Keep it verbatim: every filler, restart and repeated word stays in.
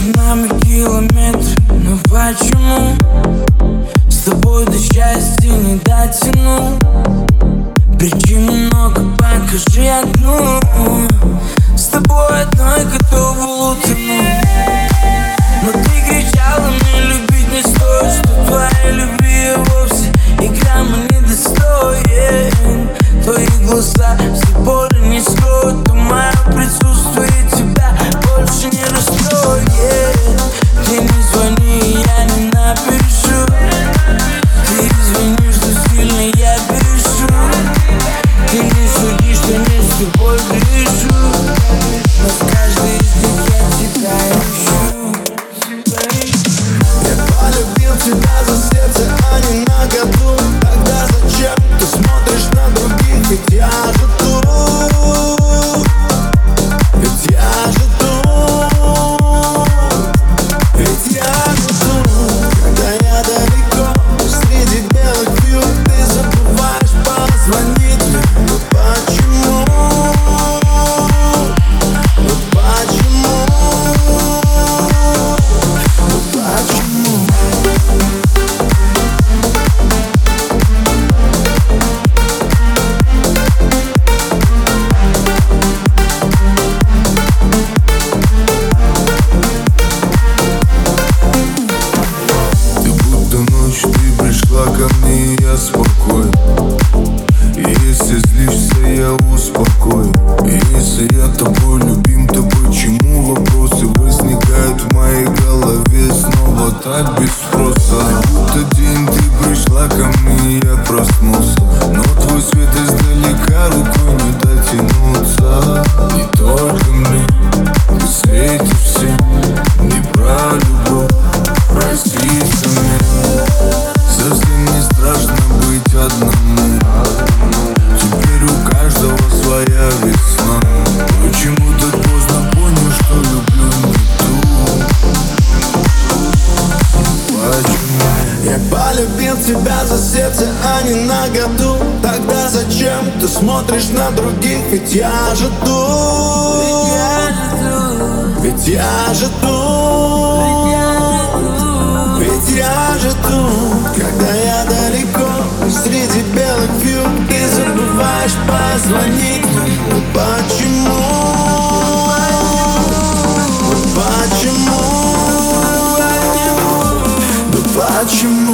нами километры, но почему с тобой до счастья не дотяну? Причин много, покажи одну. С тобой одной готов утонуть. Но ты кричала, мне любить не стоит, что твоей любви я вовсе и грамма не достоин. Твои глаза все боли не скроют, а мое присутствие тебя больше не расстроит. Ты не звони, я не напишу. Ты извини, что сильно я пишу. Ты не суди, что не с тобой грешу, но в каждой из них я тебя ищу. Я полюбил тебя за сердце, а не на году. Тогда зачем ты смотришь на других? Ведь я же тут, ведь я же тут, ведь я же тут. Когда я далеко, среди белых вьюг, ты забываешь позвонить мне. Ну почему? Ну почему? Ну почему? Ты будто ночь, ты пришла ко мне, и я спокоен. И если злишься, я успокою. И если я тобой любим, то почему вопросы возникают в моей голове снова так без спроса? Как будто день ты пришла ко мне, и я проснулся. Но твой свет издалека рукой не дотянуться. Не только мне, ты светишь всем. Не про любовь, проститься мне. Совсем не страшно быть одному. Теперь у каждого своя весна. Почему так поздно понял, что люблю не ту? Почему? Я полюбил тебя за сердце, а не на году. Тогда зачем ты смотришь на других? Ведь я же тут, ведь я же тут, ведь я же тут. Когда я далеко, среди белых вьюг, ты забываешь позвонить. Ну почему? Ну почему? Ну почему?